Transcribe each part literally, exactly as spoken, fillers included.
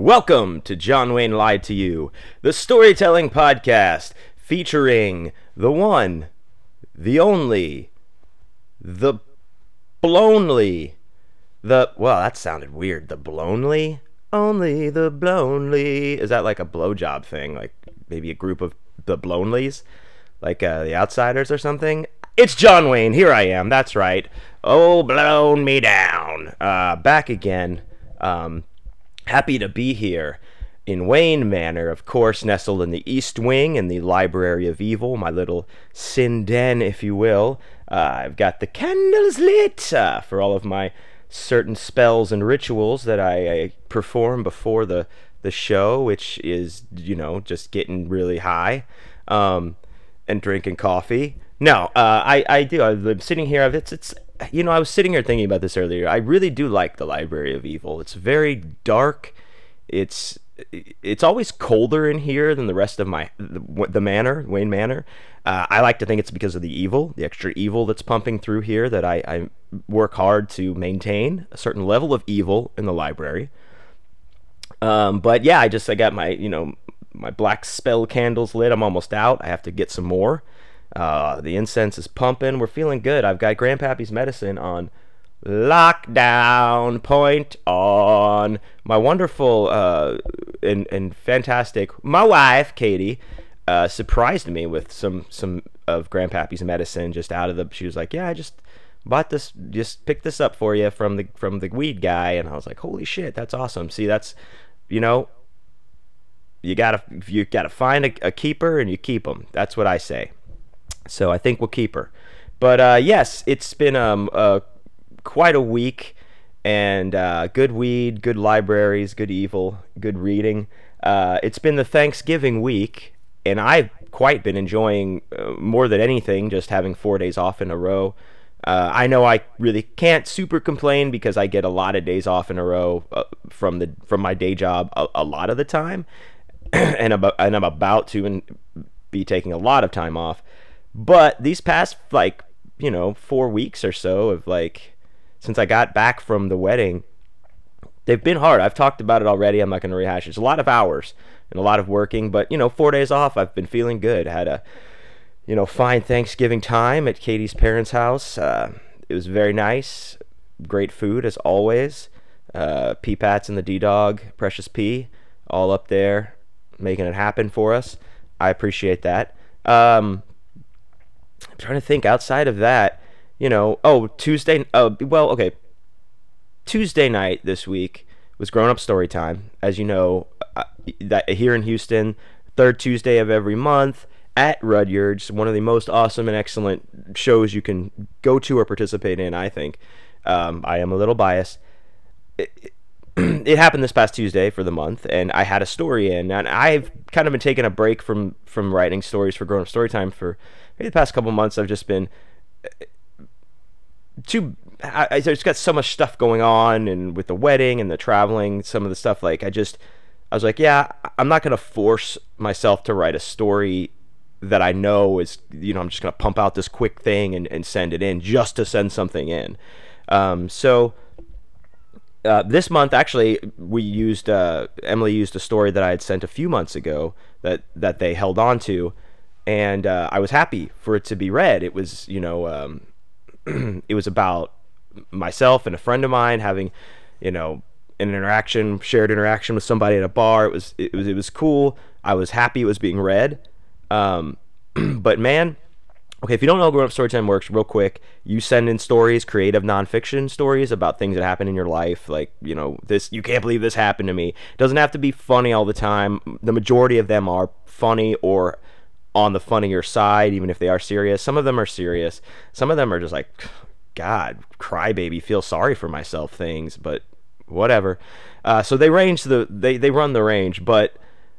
Welcome to John Wayne Lied to You, the storytelling podcast featuring the one, the only, the blonely, the, well, that sounded weird, the blonely? Only the blonely. Is that like a blowjob thing? Like maybe a group of the blonleys? Like uh, the Outsiders or something? It's John Wayne, here I am, that's right. Oh, blown me down. Uh, back again. Um... Happy to be here in Wayne Manor, of course, nestled in the East Wing in the Library of Evil, my little sin den, if you will. Uh, I've got the candles lit uh, for all of my certain spells and rituals that I, I perform before the, the show, which is, you know, just getting really high um, and drinking coffee. No, uh, I, I do. I'm sitting here. It's, it's You know, I was sitting here thinking about this earlier. I really do like the Library of Evil. It's very dark. It's it's always colder in here than the rest of my the, the manor, Wayne Manor. Uh, I like to think it's because of the evil, the extra evil that's pumping through here. That I, I work hard to maintain a certain level of evil in the library. Um, but yeah, I just I got my you know my black spell candles lit. I'm almost out. I have to get some more. Uh, the incense is pumping. We're feeling good. I've got Grandpappy's medicine on lockdown. Point on. My wonderful uh, and and fantastic, my wife Katie, uh, surprised me with some some of Grandpappy's medicine just out of the. She was like, "Yeah, I just bought this. Just picked this up for you from the from the weed guy." And I was like, "Holy shit, that's awesome!" See, that's you know, you gotta you gotta find a, a keeper and you keep them. That's what I say. So I think we'll keep her. But uh, yes, it's been um, uh, quite a week, and uh, good weed, good libraries, good evil, good reading. Uh, it's been the Thanksgiving week, and I've quite been enjoying uh, more than anything just having four days off in a row. Uh, I know I really can't super complain because I get a lot of days off in a row uh, from the from my day job a, a lot of the time, and, about, and I'm about to and be taking a lot of time off. But these past, like, you know, four weeks or so of, like, since I got back from the wedding, they've been hard. I've talked about it already. I'm not going to rehash it. It's a lot of hours and a lot of working. But, you know, four days off, I've been feeling good. I had a, you know, fine Thanksgiving time at Katie's parents' house. Uh, it was very nice. Great food, as always. Uh, P-Pats and the D-Dog, Precious P, all up there making it happen for us. I appreciate that. Um... I'm trying to think outside of that, you know, oh, Tuesday, uh, well, okay, Tuesday night this week was Grown Up Story Time. As you know, uh, that here in Houston, third Tuesday of every month at Rudyard's, one of the most awesome and excellent shows you can go to or participate in, I think. Um, I am a little biased. It, it, it happened this past Tuesday for the month, and I had a story in, and I've kind of been taking a break from, from writing stories for Grown Up Story Time for maybe the past couple months. I've just been too I, I just got so much stuff going on, and with the wedding and the traveling, some of the stuff, like I just I was like, yeah, I'm not gonna force myself to write a story that I know is, you know, I'm just gonna pump out this quick thing and, and send it in just to send something in. Um, so uh, this month, actually, we used uh, Emily used a story that I had sent a few months ago that that they held on to. And uh, I was happy for it to be read. It was, you know, um, it was about myself and a friend of mine having, you know, an interaction, shared interaction with somebody at a bar. It was, it was, it was cool. I was happy it was being read. Um, but man, okay, if you don't know how Grown Up Storytime works, real quick, you send in stories, creative nonfiction stories about things that happen in your life. Like, you know, this, you can't believe this happened to me. It doesn't have to be funny all the time. The majority of them are funny or on the funnier side, even if they are serious. Some of them are serious. Some of them are just like, God, crybaby, feel sorry for myself things, but whatever. Uh, so they range the, they, they run the range, but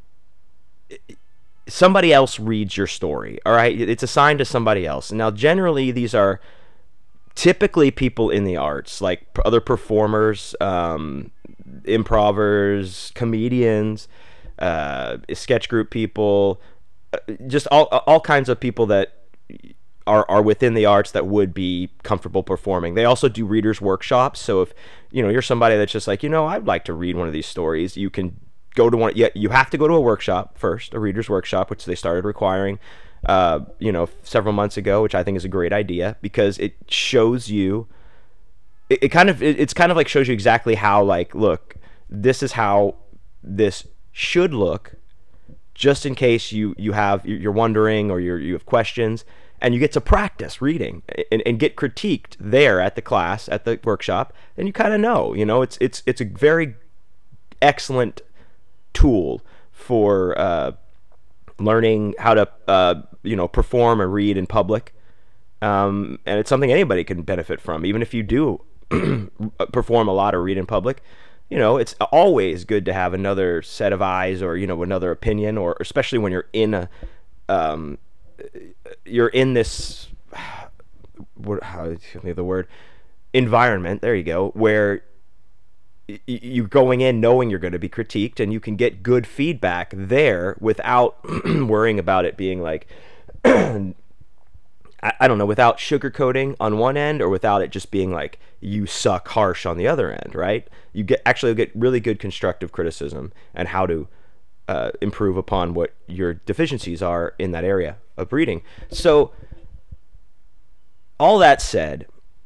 somebody else reads your story, all right? It's assigned to somebody else. Now, generally, these are typically people in the arts, like other performers, um, improvers, comedians, uh, sketch group people, just all all kinds of people that are are within the arts that would be comfortable performing. They also do readers workshops. So if you know you're somebody that's just like, you know, I'd like to read one of these stories, you can go to one. Yeah, you have to go to a workshop first, a reader's workshop, which they started requiring, uh, you know, several months ago, which I think is a great idea because it shows you. It, it kind of it, it's kind of like shows you exactly how, like, look, this is how this should look, just in case you you have you're wondering or you're you have questions, and you get to practice reading and, and get critiqued there at the class, at the workshop, and you kind of know, you know, it's it's it's a very excellent tool for uh, learning how to uh, you know perform or read in public, um, and it's something anybody can benefit from, even if you do perform a lot or read in public. You know, it's always good to have another set of eyes or, you know, another opinion, or especially when you're in a um, you're in this what how give me the word environment, there you go, where you going in knowing you're going to be critiqued, and you can get good feedback there without worrying about it being like I, I don't know, without sugarcoating on one end, or without it just being like you suck harsh on the other end, right? You get actually get really good constructive criticism and how to uh, improve upon what your deficiencies are in that area of reading. So all that said,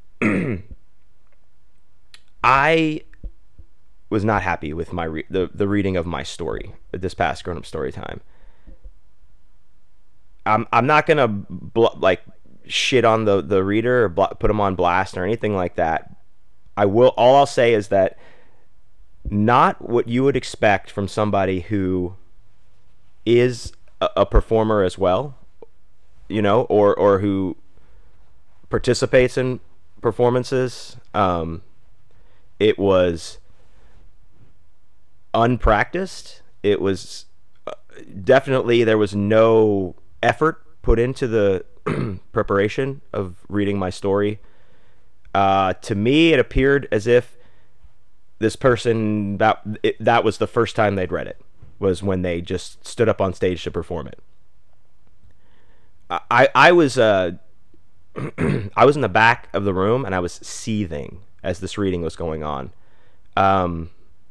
I was not happy with my re- the the reading of my story this past Grown Up Story Time. I'm I'm not gonna bl- like shit on the the reader or bl- put them on blast or anything like that. I will. All I'll say is that not what you would expect from somebody who is a, a performer as well, you know, or or who participates in performances. Um, it was unpracticed. It was uh, definitely there was no effort put into the preparation of reading my story. Uh, to me, it appeared as if this person that it, that was the first time they'd read it, was when they just stood up on stage to perform it. I I was uh I was in the back of the room and I was seething as this reading was going on. Um,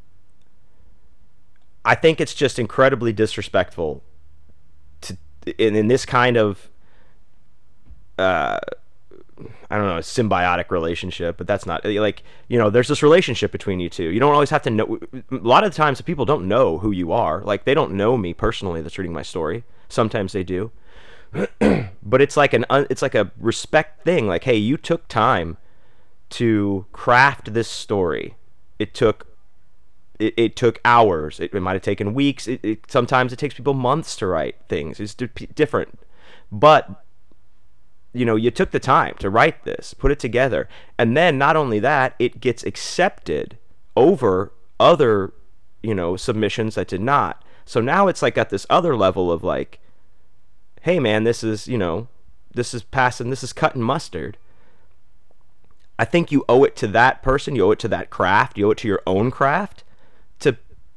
I think it's just incredibly disrespectful to in, in this kind of uh, I don't know, a symbiotic relationship, but that's not like, you know, there's this relationship between you two. You don't always have to know. A lot of the times people don't know who you are. Like, they don't know me personally that's reading my story. Sometimes they do. But it's like an it's like a respect thing. Like, hey, you took time to craft this story. It took it, it took hours. It, it might have taken weeks. It, it sometimes it takes people months to write things. It's d- different. But you know, you took the time to write this, put it together, and then not only that, it gets accepted over other, you know, submissions that did not. So now it's like at this other level of like, hey man, this is, you know, this is passing, this is cutting mustard. I think you owe it to that person, you owe it to that craft, you owe it to your own craft to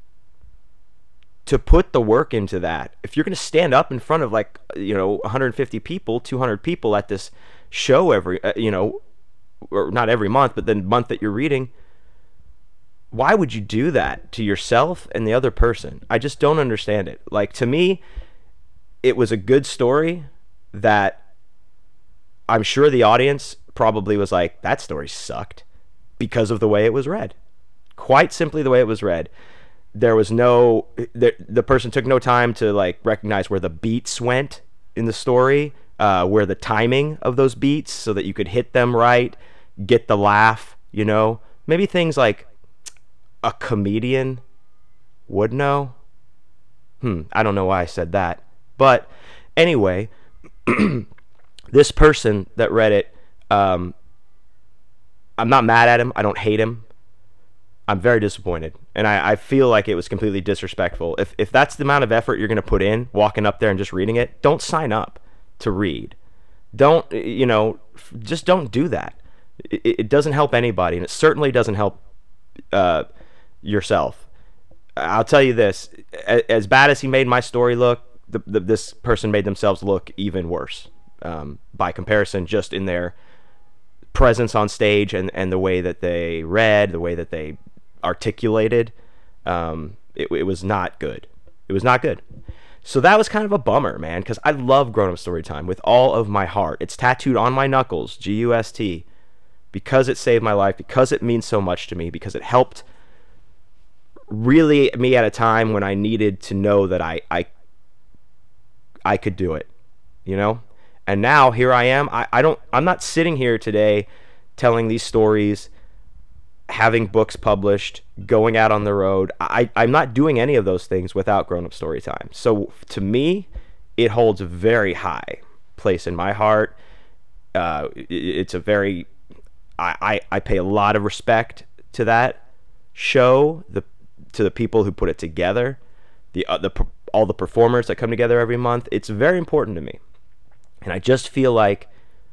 to put the work into that. If you're going to stand up in front of like, you know, one hundred fifty people, two hundred people at this show every, uh, you know, or not every month, but the month that you're reading, why would you do that to yourself and the other person? I just don't understand it. Like, to me, it was a good story that I'm sure the audience probably was like, that story sucked because of the way it was read. Quite simply the way it was read. There was no, the, the person took no time to like recognize where the beats went in the story, uh, where the timing of those beats so that you could hit them right, get the laugh, you know, maybe things like a comedian would know. Hmm. I don't know why I said that. But anyway, this person that read it, um, I'm not mad at him. I don't hate him. I'm very disappointed. And I, I feel like it was completely disrespectful. If if that's the amount of effort you're going to put in, walking up there and just reading it, don't sign up to read. Don't, you know, just don't do that. It, it doesn't help anybody, and it certainly doesn't help uh, yourself. I'll tell you this. As bad as he made my story look, the, the, this person made themselves look even worse um, by comparison, just in their presence on stage and, and the way that they read, the way that they articulated. Um, It, it was not good. It was not good. So that was kind of a bummer, man, because I love Grown Up Storytime with all of my heart. It's tattooed on my knuckles, G U S T, because it saved my life, because it means so much to me, because it helped really me at a time when I needed to know that I I, I could do it, you know? And now here I am. I, I don't I'm not sitting here today telling these stories, having books published, going out on the road. I, I'm not doing any of those things without Grown Up Storytime. So to me, it holds a very high place in my heart. Uh, it, it's a very, I, I, I pay a lot of respect to that show, the to the people who put it together, the, uh, the all the performers that come together every month. It's very important to me. And I just feel like,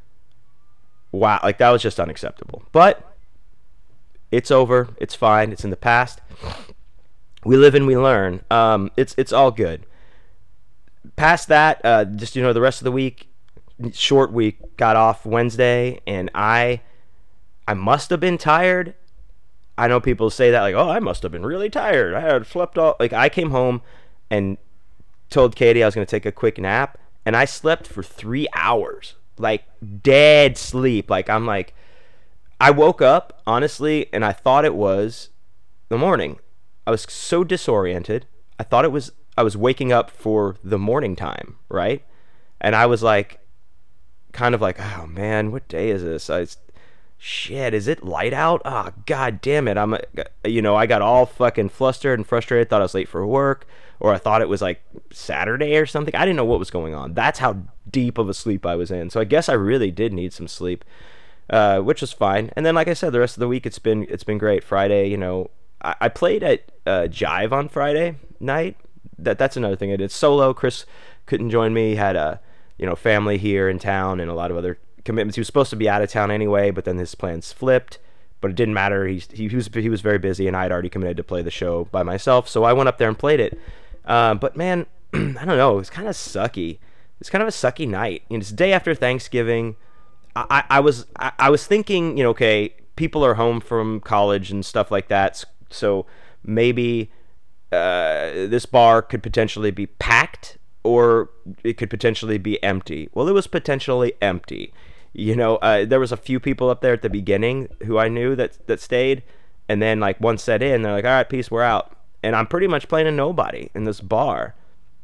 wow, like that was just unacceptable. But it's over. It's fine. It's in the past. We live and we learn. Um, it's it's all good. Past that, uh, just, you know, the rest of the week, short week, got off Wednesday, and I I must have been tired. I know people say that, like, oh, I must have been really tired. I had slept all, like, I came home and told Katie I was going to take a quick nap, and I slept for three hours, like, dead sleep. Like, I'm like, I woke up, honestly, and I thought it was the morning. I was so disoriented. I thought it was, I was waking up for the morning time, right? And I was like, kind of like, oh, man, what day is this? I was, shit, is it light out? Oh, god damn it. I'm, you know, I got all fucking flustered and frustrated, thought I was late for work, or I thought it was like Saturday or something. I didn't know what was going on. That's how deep of a sleep I was in. So I guess I really did need some sleep, uh, which was fine. And then, like I said, the rest of the week, it's been, it's been great. Friday, you know, I, I played at uh, Jive on Friday night. That That's another thing I did. Solo, Chris couldn't join me, had a, you know, family here in town and a lot of other commitments. He was supposed to be out of town anyway, but then his plans flipped. But it didn't matter. He he, he was he was very busy, and I had already committed to play the show by myself. So I went up there and played it. Uh, but man, I don't know. It was kind of sucky. It's kind of a sucky night. You know, it's the day after Thanksgiving. I, I, I was I, I was thinking, you know, okay, people are home from college and stuff like that, so maybe uh, this bar could potentially be packed, or it could potentially be empty. Well, it was potentially empty. You know, uh, there was a few people up there at the beginning who I knew that that stayed, and then like one set in, they're like, all right, peace, we're out. And I'm pretty much playing a nobody in this bar.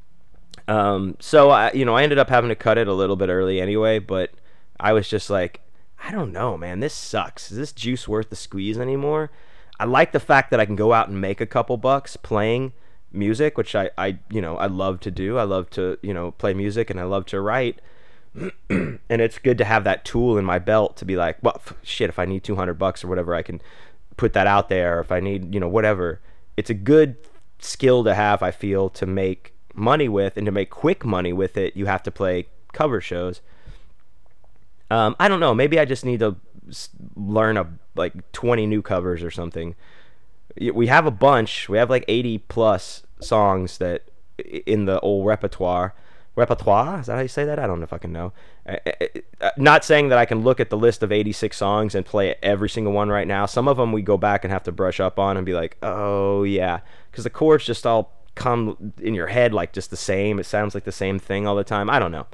Um, so I, you know, I ended up having to cut it a little bit early anyway, but I was just like, I don't know, man, this sucks. Is this juice worth the squeeze anymore? I like the fact that I can go out and make a couple bucks playing music, which I, I, you know, I love to do. I love to, you know, play music, and I love to write. And it's good to have that tool in my belt to be like, well, f- shit, if I need two hundred bucks or whatever, I can put that out there. Or if I need, you know, whatever. It's a good skill to have, I feel, to make money with, and to make quick money with it, you have to play cover shows. Um, I don't know. Maybe I just need to learn a like twenty new covers or something. We have a bunch. We have like eighty plus songs that in the old repertoire. Repertoire? Is that how you say that? I don't know if I can know. Not saying that I can look at the list of eighty-six songs and play every single one right now. Some of them we go back and have to brush up on and be like, oh yeah, because the chords just all come in your head like just the same. It sounds like the same thing all the time. I don't know.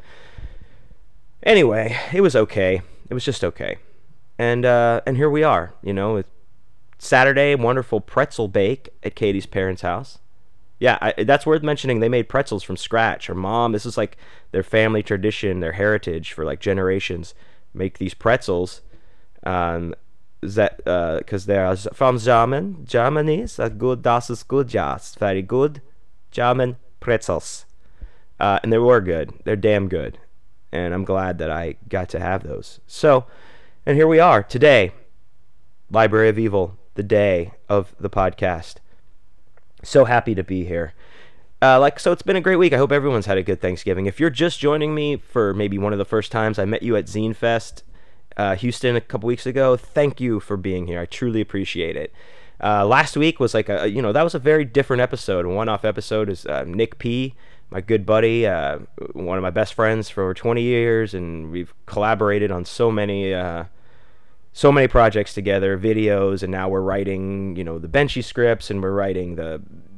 Anyway, it was okay. It was just okay. And uh, and here we are, you know, it's Saturday, wonderful pretzel bake at Katie's parents' house. Yeah, I, that's worth mentioning. They made pretzels from scratch. Her mom, this is like their family tradition, their heritage for like generations, make these pretzels. Um, that because uh, they're from German, Germany. Is good. Das ist good. Yes, very good. German pretzels, uh, and they were good. They're damn good, and I'm glad that I got to have those. So, and here we are today, Library of Evil, the day of the podcast. So happy to be here. Uh, like, so it's been a great week. I hope everyone's had a good Thanksgiving. If you're just joining me for maybe one of the first times, I met you at Zine Fest, uh, Houston a couple weeks ago. Thank you for being here. I truly appreciate it. Uh, last week was like a, you know, that was a very different episode. A one-off episode is uh, Nick P., my good buddy, uh, one of my best friends for over twenty years, and we've collaborated on so many, uh, so many projects together, videos, and now we're writing, you know, the Benchy scripts, and we're writing the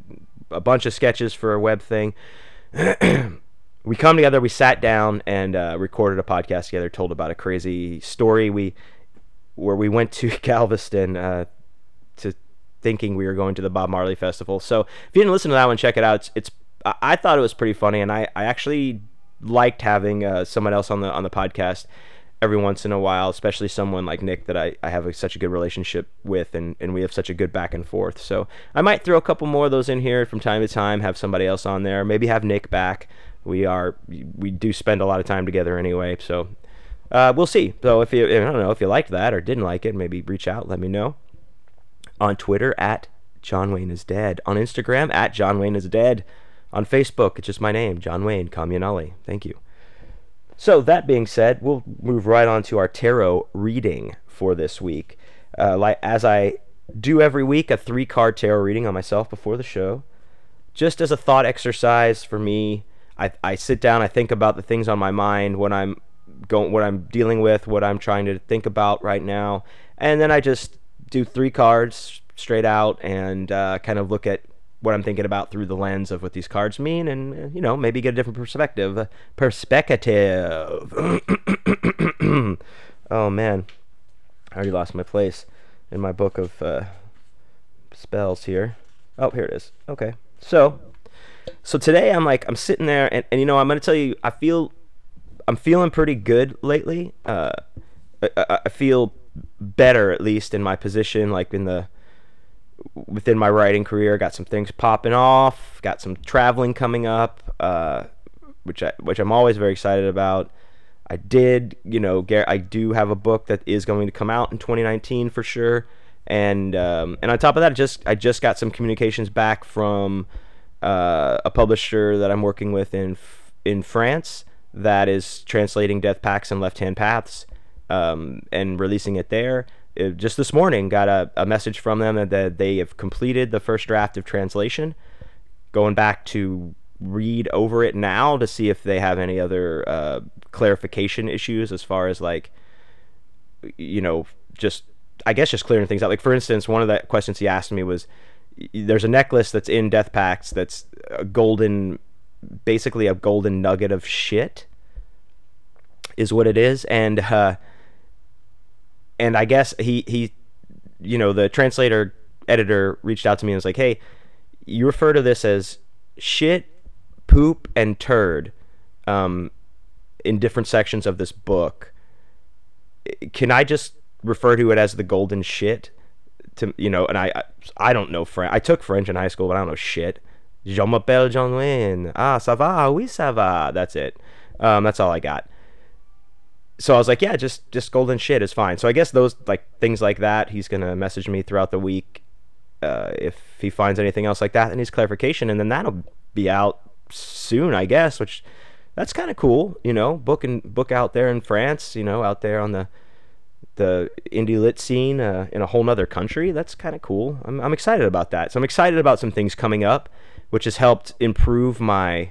a bunch of sketches for a web thing. We come together, we sat down and uh, recorded a podcast together, told about a crazy story we where we went to Galveston uh, to thinking we were going to the Bob Marley Festival. So if you didn't listen to that one, check it out. It's, it's I thought it was pretty funny, and I, I actually liked having uh, someone else on the on the podcast every once in a while, especially someone like Nick that I, I have a, such a good relationship with, and, and we have such a good back and forth. So I might throw a couple more of those in here from time to time, have somebody else on there, maybe have Nick back. We are we do spend a lot of time together anyway, so uh, we'll see. So if you I don't know if you liked that or didn't like it, maybe reach out, let me know. On Twitter at John Wayne is dead. On Instagram at John Wayne is dead. On Facebook, it's just my name, John Wayne Comunale. Thank you. So that being said, we'll move right on to our tarot reading for this week. Uh, like as I do every week, a three-card tarot reading on myself before the show, just as a thought exercise for me. I, I sit down, I think about the things on my mind, what I'm going, what I'm dealing with, what I'm trying to think about right now, and then I just do three cards straight out and uh, kind of look at what I'm thinking about through the lens of what these cards mean, and you know, maybe get a different perspective. Perspective. Oh man, I already lost my place in my book of uh, spells here. Oh, here it is. Okay, so. So today I'm like, I'm sitting there and, and you know, I'm going to tell you, I feel, I'm feeling pretty good lately. Uh, I, I feel better, at least in my position, like in the, within my writing career. Got some things popping off, got some traveling coming up, uh, which I, which I'm always very excited about. I did, you know, get, I do have a book that is going to come out in twenty nineteen for sure. And, um, and on top of that, just, I just got some communications back from, Uh, a publisher that I'm working with in in France that is translating Death Pacts and Left Hand Paths um, and releasing it there. It, just this morning, got a, a message from them that they have completed the first draft of translation. Going back to read over it now to see if they have any other uh, clarification issues as far as like, you know, just I guess just clearing things out. Like for instance, one of the questions he asked me was, there's a necklace that's in Death Pacts that's a golden, basically a golden nugget of shit is what it is. And, uh, and I guess he, he, you know, the translator editor reached out to me and was like, hey, you refer to this as shit, poop, and turd, um, in different sections of this book. Can I just refer to it as the golden shit? To, you know, and I, I, I don't know French. I took French in high school, but I don't know shit. Je m'appelle John Wayne. Ah, ça va? Oui, ça va. That's it. Um, that's all I got. So I was like, yeah, just, just golden shit is fine. So I guess those, like, things like that, he's going to message me throughout the week. Uh, if he finds anything else like that, then needs clarification, and then that'll be out soon, I guess, which, that's kind of cool, you know, book and book out there in France, you know, out there on the, the indie lit scene uh, in a whole nother country. That's kind of cool. I'm, I'm excited about that. So I'm excited about some things coming up, which has helped improve my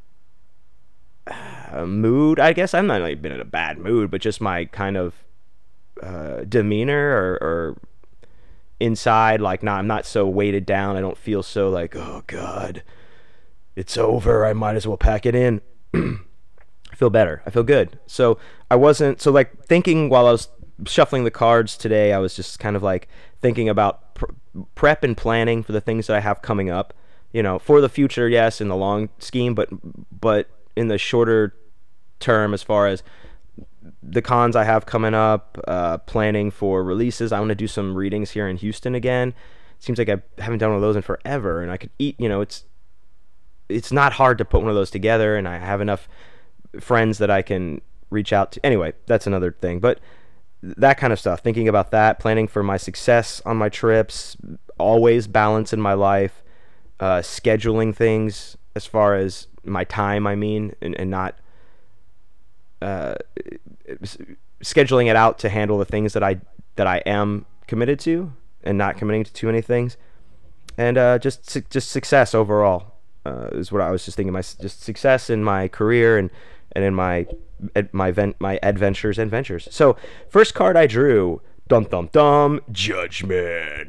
uh, mood. I guess I'm not like been in a bad mood, but just my kind of uh, demeanor or, or inside, like, not, I'm not so weighted down. I don't feel so like, oh God, it's over. I might as well pack it in. I feel better. I feel good. So I wasn't, so like thinking while I was shuffling the cards today, I was just kind of like thinking about pr- prep and planning for the things that I have coming up, you know, for the future, yes, in the long scheme, but but in the shorter term, as far as the cons I have coming up, uh, planning for releases. I want to do some readings here in Houston again. Seems like I haven't done one of those in forever, and I could eat, you know, it's it's not hard to put one of those together, and I have enough friends that I can reach out to. Anyway, that's another thing, but that kind of stuff, thinking about that, planning for my success on my trips, always balance in my life, uh, scheduling things as far as my time, I mean, and, and not uh, scheduling it out to handle the things that I that I am committed to, and not committing to too many things, and uh, just just success overall uh, is what I was just thinking. My just success in my career and and in my my vent my adventures and ventures. So first card I drew, dum dum dum, Judgment.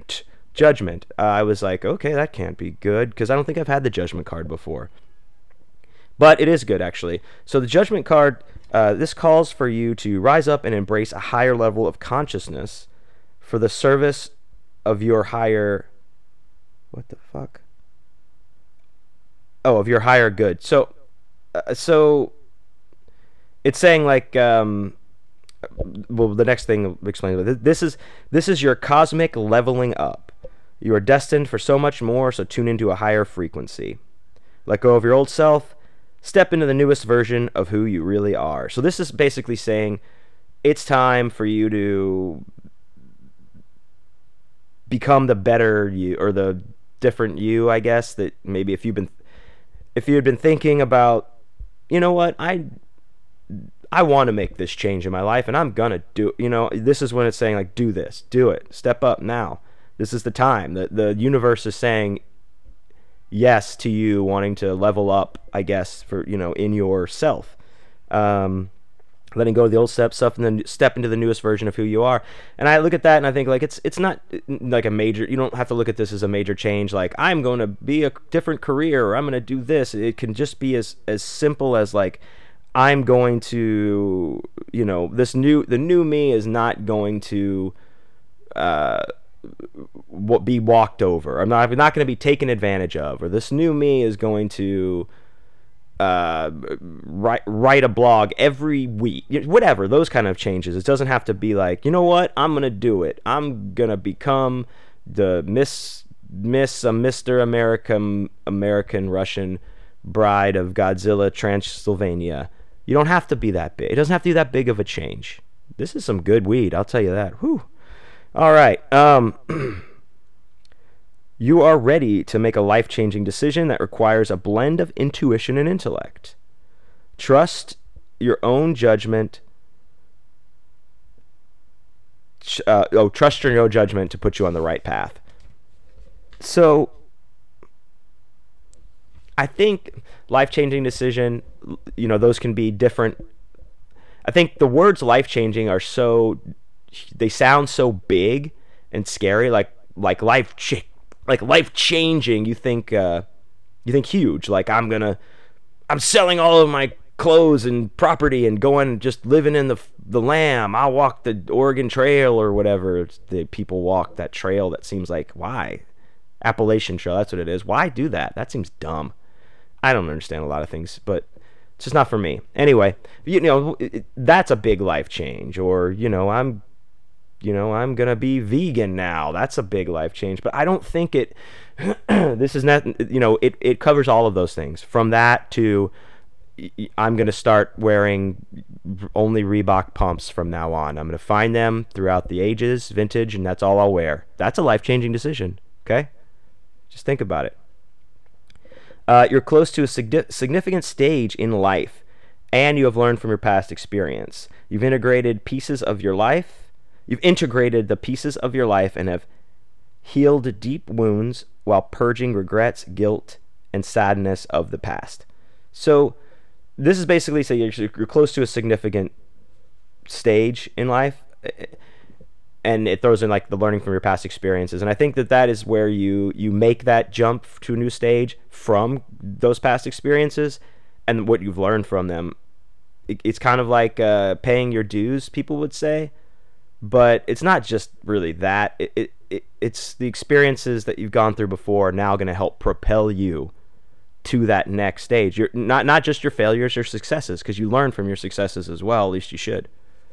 Judgment. Uh, I was like, okay, that can't be good because I don't think I've had the Judgment card before. But it is good, actually. So the Judgment card, uh, this calls for you to rise up and embrace a higher level of consciousness for the service of your higher... What the fuck? Oh, of your higher good. So, uh, so it's saying like, um, well, the next thing explains this is this is your cosmic leveling up. You are destined for so much more. So tune into a higher frequency. Let go of your old self. Step into the newest version of who you really are. So this is basically saying it's time for you to become the better you, or the different you, I guess, that maybe if you've been if you had been thinking about, you know what, I I want to make this change in my life and I'm gonna do it. You know, this is when it's saying like, do this, do it, step up now. This is the time. The the universe is saying yes to you wanting to level up, I guess, for, you know, in yourself. Um, letting go of the old step stuff and then step into the newest version of who you are. And I look at that and I think like it's it's not like a major, you don't have to look at this as a major change like I'm going to be a different career or I'm going to do this. It can just be as as simple as like I'm going to, you know, this new the new me is not going to uh be walked over. I'm not I'm not going to be taken advantage of, or this new me is going to Uh, write write a blog every week, whatever, those kind of changes. It doesn't have to be like, you know what, I'm gonna do it. I'm gonna become the Miss Miss uh, Mister American American Russian Bride of Godzilla Transylvania. You don't have to be that big. It doesn't have to be that big of a change. This is some good weed, I'll tell you that. Whew. All right. Um. You are ready to make a life-changing decision that requires a blend of intuition and intellect. Trust your own judgment. Uh, oh, trust your own judgment to put you on the right path. So, I think life-changing decision, you know, those can be different. I think the words life-changing are so, they sound so big and scary, like like life-changing. Like life changing, you think uh, you think huge. Like I'm gonna, I'm selling all of my clothes and property and going just living in the the lamb. I'll walk the Oregon Trail or whatever the people walk, that trail that seems like, why? Appalachian Trail, that's what it is. Why do that? That seems dumb. I don't understand a lot of things, but it's just not for me. Anyway, you know, it, that's a big life change. Or, you know, I'm you know, I'm going to be vegan now. That's a big life change. But I don't think it, this is not, you know, it, it covers all of those things. From that to, I'm going to start wearing only Reebok pumps from now on. I'm going to find them throughout the ages, vintage, and that's all I'll wear. That's a life-changing decision, okay? Just think about it. Uh, you're close to a significant stage in life, and you have learned from your past experience. You've integrated pieces of your life, You've integrated the pieces of your life and have healed deep wounds while purging regrets, guilt, and sadness of the past. So this is basically saying you're, you're close to a significant stage in life, and it throws in like the learning from your past experiences. And I think that that is where you you make that jump to a new stage from those past experiences and what you've learned from them. It, it's kind of like uh, paying your dues, people would say. But it's not just really that. It, it, it it's the experiences that you've gone through before are now going to help propel you to that next stage. You're not not just your failures, your successes, because you learn from your successes as well. At least you should.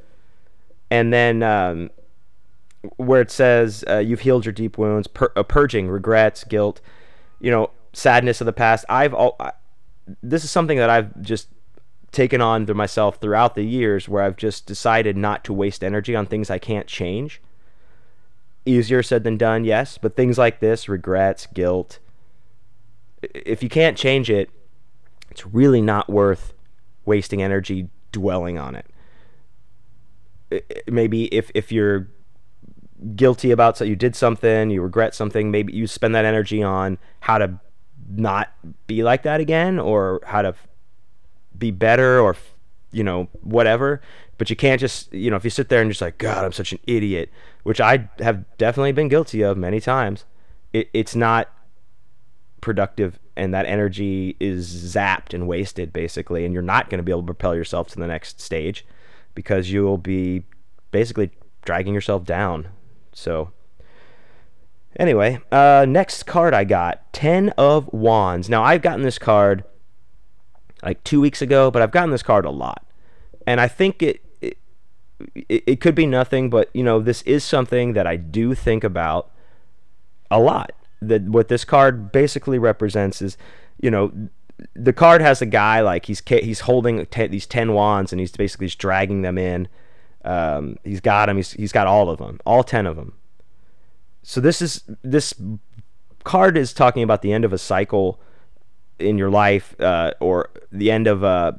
And then um, where it says uh, you've healed your deep wounds, pur- uh, purging regrets, guilt, you know, sadness of the past. I've all I, this is something that I've just taken on to myself throughout the years, where I've just decided not to waste energy on things I can't change. Easier said than done, yes, but things like this, regrets, guilt, if you can't change it, it's really not worth wasting energy dwelling on it. Maybe if, if you're guilty about so you did something, you regret something, maybe you spend that energy on how to not be like that again, or how to be better, or, you know, whatever. But you can't just, you know, if you sit there and just like, God, I'm such an idiot, which I have definitely been guilty of many times, it, it's not productive, and that energy is zapped and wasted basically, and you're not going to be able to propel yourself to the next stage because you'll be basically dragging yourself down. So anyway, uh, next card I got, Ten of Wands. Now, I've gotten this card like two weeks ago, but I've gotten this card a lot. And I think it, it, it could be nothing, but, you know, this is something that I do think about a lot. That what this card basically represents is, you know, the card has a guy, like, he's he's holding ten, these ten wands, and he's basically just dragging them in. Um, he's got them. He's, he's got all of them, all ten of them. So this is this card is talking about the end of a cycle in your life, uh, or the end of uh,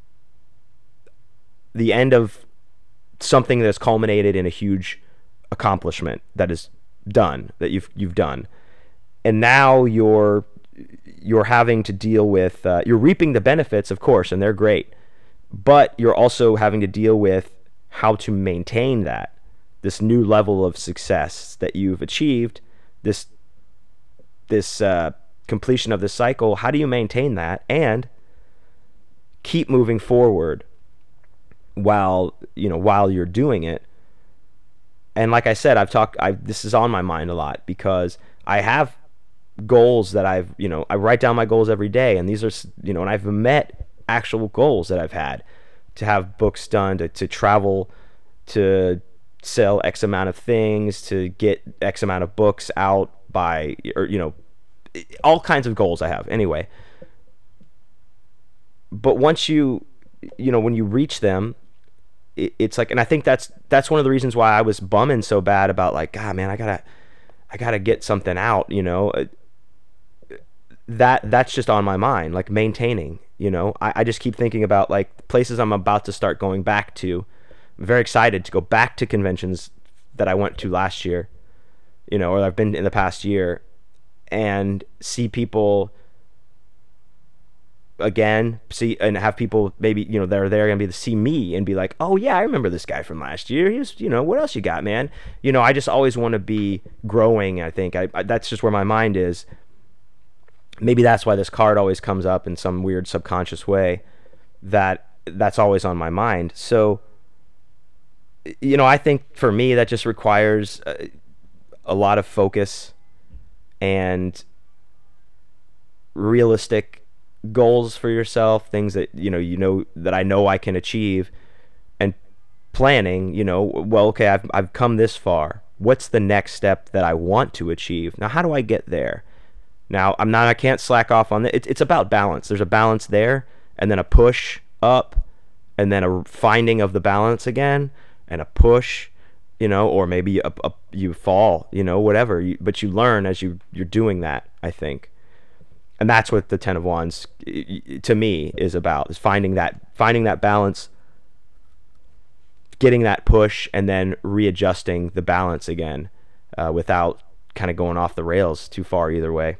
the end of something that's culminated in a huge accomplishment that is done, that you've you've done, and now you're you're having to deal with uh, you're reaping the benefits, of course, and they're great, but you're also having to deal with how to maintain that, this new level of success that you've achieved, this this uh, completion of this cycle. How do you maintain that and keep moving forward while you know while you're doing it? And like I said, I've talked. I this is on my mind a lot because I have goals that I've you know I write down my goals every day, and these are you know and I've met actual goals that I've had to have books done, to to travel, to sell X amount of things, to get X amount of books out by, or you know all kinds of goals I have anyway. But once you you know when you reach them, it, it's like, and I think that's that's one of the reasons why I was bumming so bad about, like, God, man, I gotta I gotta get something out, you know that that's just on my mind, like maintaining, you know I, I just keep thinking about like places I'm about to start going back to. I'm very excited to go back to conventions that I went to last year, you know or I've been in the past year, and see people again, see and have people maybe you know they're there gonna be to see me and be like, oh yeah, I remember this guy from last year. He was, you know what else you got, man? you know I just always want to be growing. I think I, I that's just where my mind is. Maybe that's why this card always comes up in some weird subconscious way, that that's always on my mind. So you know I think for me that just requires a, a lot of focus and realistic goals for yourself, things that you know you know that I know I can achieve, and planning, you know well, okay, I've I've come this far. What's the next step that I want to achieve? Now, how do I get there? Now, I'm not I can't slack off on it. It's it's about balance. There's a balance there, and then a push up, and then a finding of the balance again, and a push, you know or maybe a, a, you fall, you know whatever, you, but you learn as you you're doing that, I think. And that's what the Ten of Wands to me is about, is finding that finding that balance, getting that push, and then readjusting the balance again, uh, without kind of going off the rails too far either way.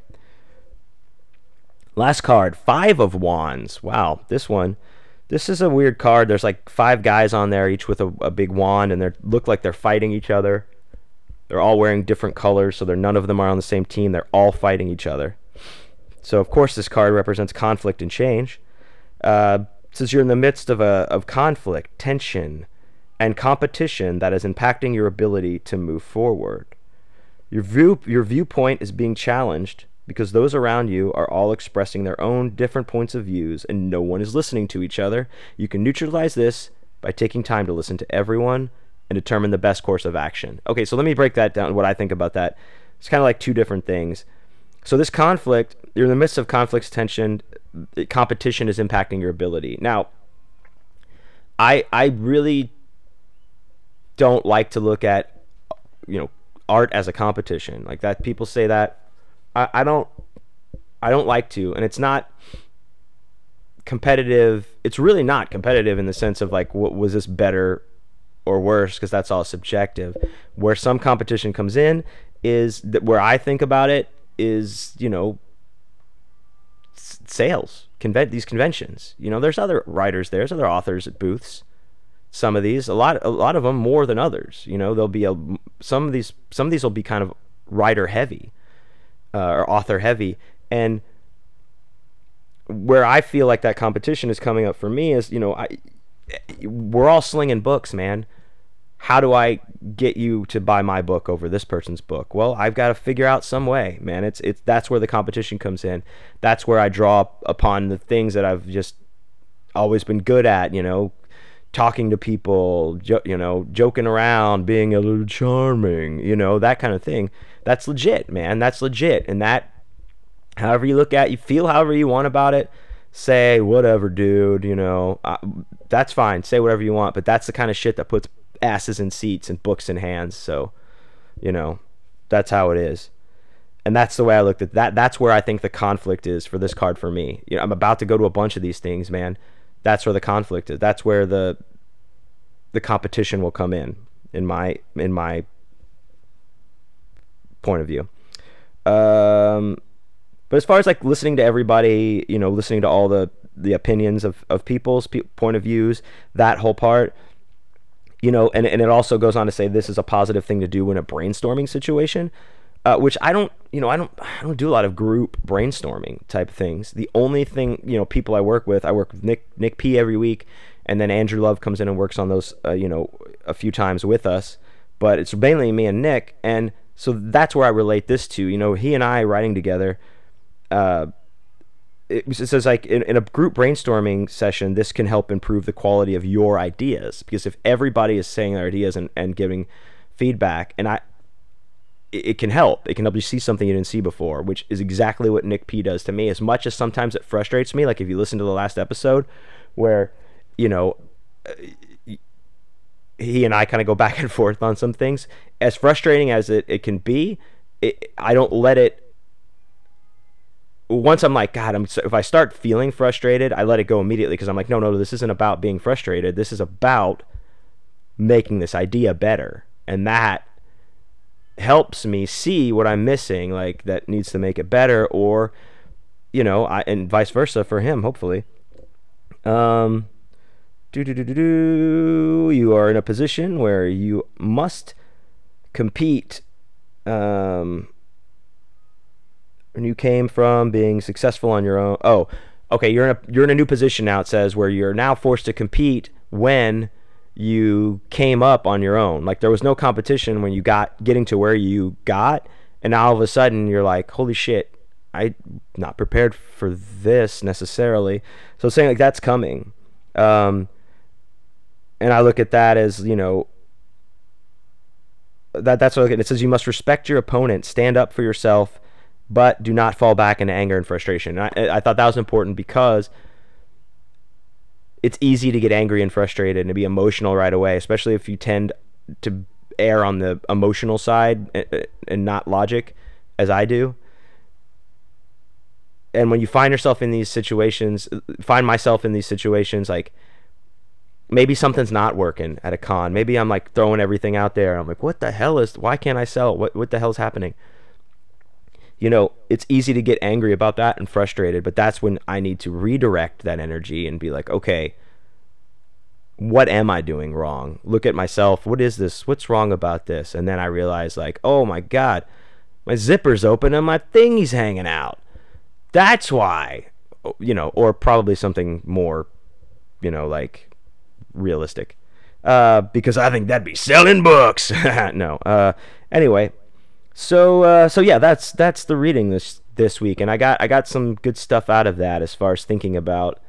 Last card, Five of Wands. Wow, this one, this is a weird card. There's like five guys on there, each with a, a big wand, and they look like they're fighting each other. They're all wearing different colors, so they're none of them are on the same team. They're all fighting each other. So, of course, this card represents conflict and change. Uh, since you're in the midst of a of conflict, tension, and competition that is impacting your ability to move forward. Your view, your viewpoint is being challenged because those around you are all expressing their own different points of views, and no one is listening to each other. You can neutralize this by taking time to listen to everyone and determine the best course of action. Okay, so let me break that down, what I think about that. It's kind of like two different things. So this conflict, you're in the midst of conflicts, tension, competition is impacting your ability. Now, I I really don't like to look at, you know, art as a competition. Like that, people say that. I, I don't I don't like to, and it's not competitive. It's really not competitive in the sense of like, what was this better or worse, because that's all subjective. Where some competition comes in is that where I think about it is, you know, sales, convent these conventions. You know, there's other writers there, there's other authors at booths. Some of these, a lot, a lot of them more than others. You know, there'll be a some of these, some of these will be kind of writer heavy, uh, or author heavy. And where I feel like that competition is coming up for me is, you know, I we're all slinging books, man. How do I get you to buy my book over this person's book? Well, I've got to figure out some way, man. It's it's that's where the competition comes in. That's where I draw upon the things that I've just always been good at, you know, talking to people, jo- you know, joking around, being a little charming, you know, that kind of thing. That's legit, man. That's legit. And that, however you look at it, you feel however you want about it, say whatever, dude, you know, uh, that's fine. Say whatever you want, but that's the kind of shit that puts asses in seats and books in hands. So, you know, that's how it is. And that's the way I looked at that. That's where I think the conflict is for this card for me. You know, I'm about to go to a bunch of these things, man. That's where the conflict is. That's where the the competition will come in, in my in my point of view. Um, but as far as like listening to everybody, you know, listening to all the the opinions of of people's pe- point of views, that whole part, you know, and and it also goes on to say this is a positive thing to do in a brainstorming situation. Uh, which I don't, you know, I don't, I don't do a lot of group brainstorming type things. The only thing, you know, people I work with, I work with Nick, Nick P every week, and then Andrew Love comes in and works on those, uh, you know, a few times with us. But it's mainly me and Nick, and so that's where I relate this to. You know, he and I writing together. Uh, it, it says like in, in a group brainstorming session, this can help improve the quality of your ideas, because if everybody is saying their ideas and, and giving feedback, and I. It can help. It can help you see something you didn't see before, which is exactly what Nick P does to me. As much as sometimes it frustrates me, like if you listen to the last episode where, you know, he and I kind of go back and forth on some things, as frustrating as it, it can be, it, I don't let it, once I'm like, God, I'm, if I start feeling frustrated, I let it go immediately, because I'm like, no, no, this isn't about being frustrated. This is about making this idea better. And that helps me see what I'm missing, like that needs to make it better, or you know, I, and vice versa for him, hopefully. Um, do do do do do. You are in a position where you must compete. Um, and you came from being successful on your own. Oh, okay. You're in a you're in a new position now. It says where you're now forced to compete when you came up on your own. Like there was no competition when you got getting to where you got, and now all of a sudden you're like, holy shit, I'm not prepared for this necessarily. So saying like that's coming, um, and I look at that as, you know, that that's what I look at. It says you must respect your opponent, stand up for yourself, but do not fall back into anger and frustration. And I, I thought that was important because it's easy to get angry and frustrated and to be emotional right away, especially if you tend to err on the emotional side and not logic, as I do. And when you find yourself in these situations, find myself in these situations, like maybe something's not working at a con. Maybe I'm like throwing everything out there. I'm like, what the hell is, why can't I sell? What, what the hell's happening? You know, it's easy to get angry about that and frustrated, but that's when I need to redirect that energy and be like, okay, what am I doing wrong? Look at myself. What is this? What's wrong about this? And then I realize like, oh my God, my zipper's open and my thingy's hanging out. That's why, you know, or probably something more, you know, like realistic, uh, because I think that'd be selling books. No. Uh, anyway, so uh, so yeah, that's that's the reading this this week, and I got I got some good stuff out of that as far as thinking about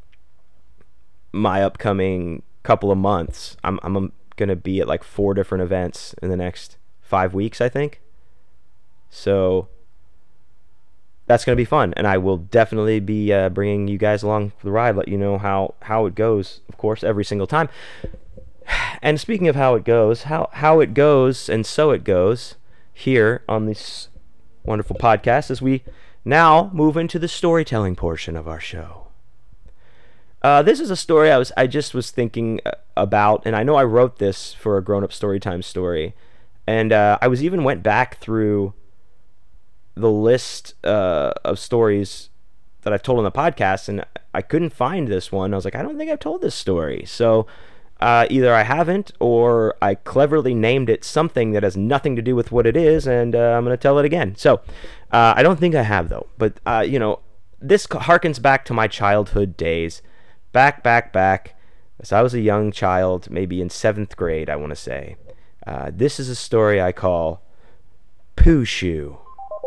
my upcoming couple of months. I'm I'm gonna be at like four different events in the next five weeks, I think. So that's going to be fun, and I will definitely be uh, bringing you guys along for the ride, let you know how, how it goes, of course, every single time. And speaking of how it goes, how, how it goes, and so it goes, here on this wonderful podcast, as we now move into the storytelling portion of our show. Uh, this is a story I was I just was thinking about, and I know I wrote this for a grown-up storytime story, and uh, I was even went back through the list uh, of stories that I've told on the podcast, and I couldn't find this one. I was like, I don't think I've told this story. So Uh, either I haven't, or I cleverly named it something that has nothing to do with what it is, and uh, I'm going to tell it again. So, uh, I don't think I have, though. But, uh, you know, this harkens back to my childhood days. Back, back, back. As I was a young child, maybe in seventh grade, I want to say. Uh, this is a story I call Pooh Shoe.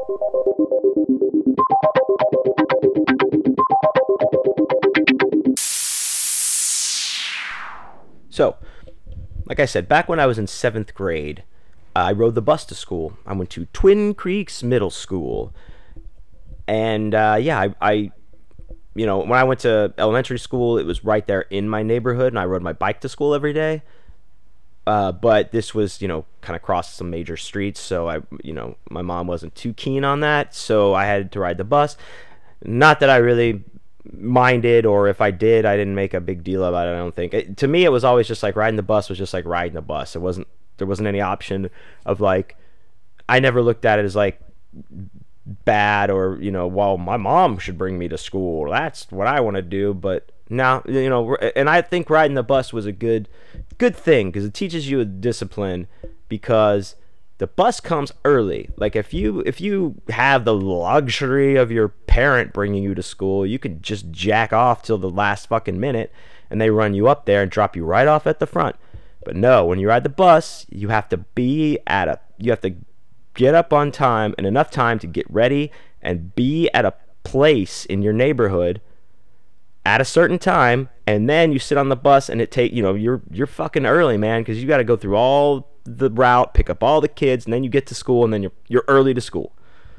So, like I said, back when I was in seventh grade, uh, I rode the bus to school. I went to Twin Creeks Middle School. And, uh, yeah, I, I, you know, when I went to elementary school, it was right there in my neighborhood, and I rode my bike to school every day. Uh, but this was, you know, kind of crossed some major streets, so I, you know, my mom wasn't too keen on that, so I had to ride the bus. Not that I really minded, or if I did, I didn't make a big deal about it. I don't think. It, to me, it was always just like riding the bus was just like riding the bus. It wasn't. There wasn't any option of like. I never looked at it as like bad, or you know, well, my mom should bring me to school. That's what I want to do. But now, you know, and I think riding the bus was a good, good thing because it teaches you a discipline because the bus comes early. Like if you if you have the luxury of your parent bringing you to school, you can just jack off till the last fucking minute and they run you up there and drop you right off at the front. But no, when you ride the bus, you have to be at a you have to get up on time and enough time to get ready and be at a place in your neighborhood at a certain time, and then you sit on the bus and it take you know you're you're fucking early, man, because you got to go through all the route, pick up all the kids, and then you get to school, and then you're you're early to school.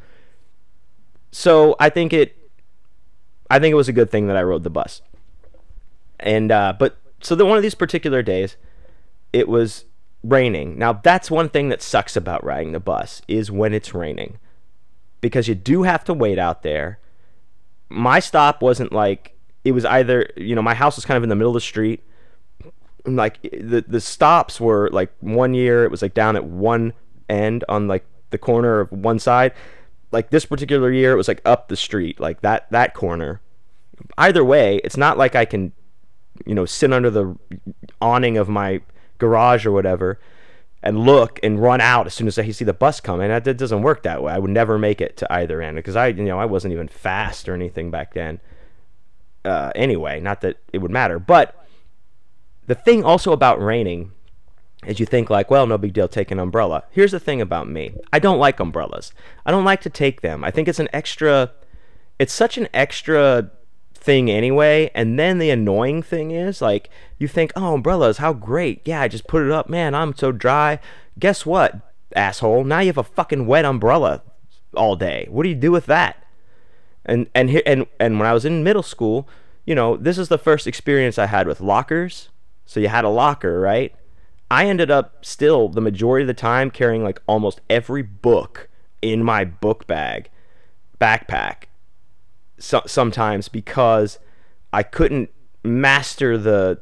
So I think it, I think it was a good thing that I rode the bus. And uh, but so then one of these particular days, it was raining. Now that's one thing that sucks about riding the bus is when it's raining, because you do have to wait out there. My stop wasn't like it was either you know my house was kind of in the middle of the street. Like the the stops were like one year it was like down at one end on like the corner of one side. Like this particular year it was like up the street, like that that corner. Either way, it's not like I can you know sit under the awning of my garage or whatever and look and run out as soon as I see the bus coming. That, that doesn't work that way. I would never make it to either end because I you know I wasn't even fast or anything back then. Uh, anyway, not that it would matter, but the thing also about raining is you think like, well, no big deal, take an umbrella. Here's the thing about me. I don't like umbrellas. I don't like to take them. I think it's an extra, it's such an extra thing anyway. And then the annoying thing is like, you think, oh, umbrellas, how great. Yeah, I just put it up. Man, I'm so dry. Guess what, asshole? Now you have a fucking wet umbrella all day. What do you do with that? And, and, here, and, and when I was in middle school, you know, this is the first experience I had with lockers. So you had a locker, right? I ended up still the majority of the time carrying like almost every book in my book bag, backpack, so, sometimes because I couldn't master the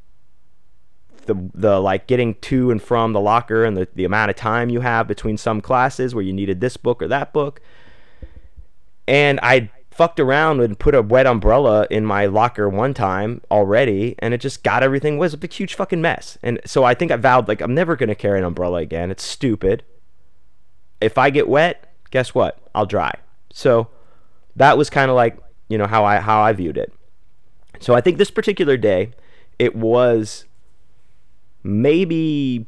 the the like getting to and from the locker and the, the amount of time you have between some classes where you needed this book or that book. And I fucked around and put a wet umbrella in my locker one time already, and it just got everything. It was a huge fucking mess. And so I think I vowed like I'm never gonna carry an umbrella again. It's stupid. If I get wet, guess what? I'll dry. So that was kind of like you know how I how I viewed it. So I think this particular day, it was maybe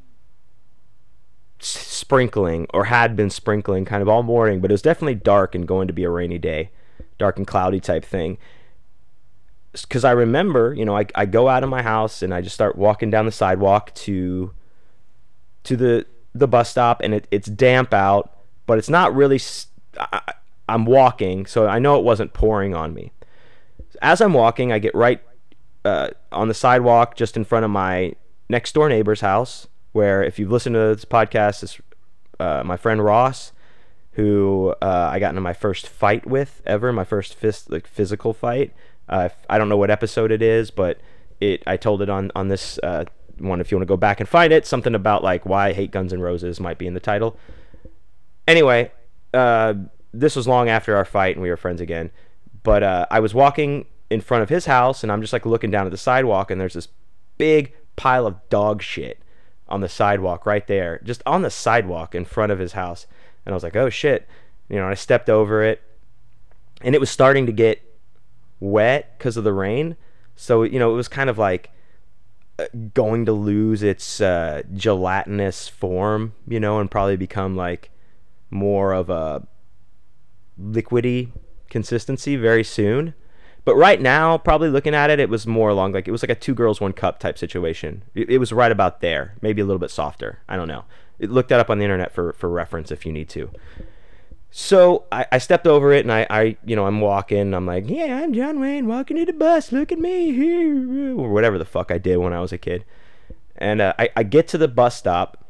sprinkling or had been sprinkling kind of all morning, but it was definitely dark and going to be a rainy day. Dark and cloudy type thing. Because I remember, you know, I, I go out of my house and I just start walking down the sidewalk to to the the bus stop, and it, it's damp out, but it's not really. I, I'm walking, so I know it wasn't pouring on me. As I'm walking, I get right uh, on the sidewalk just in front of my next door neighbor's house, where if you've listened to this podcast, it's uh, my friend Ross, who uh, I got into my first fight with ever, my first fist, like physical fight. Uh, I don't know what episode it is, but it I told it on on this uh, one. If you want to go back and find it, something about like why I hate Guns N' Roses might be in the title. Anyway, uh, this was long after our fight, and we were friends again. But uh, I was walking in front of his house, and I'm just like looking down at the sidewalk, and there's this big pile of dog shit on the sidewalk right there, just on the sidewalk in front of his house. And I was like, oh shit. You know, I stepped over it, and it was starting to get wet because of the rain. So, you know, it was kind of like going to lose its uh, gelatinous form, you know, and probably become like more of a liquidy consistency very soon. But right now, probably looking at it, it was more along like it was like a two girls one cup type situation. It, it was right about there, maybe a little bit softer. I don't know. It, look that up on the internet for for reference if you need to. So I, I stepped over it, and I, I, you know, I'm walking. I'm like, yeah, I'm John Wayne walking to the bus. Look at me here, or whatever the fuck I did when I was a kid. And uh, I, I get to the bus stop,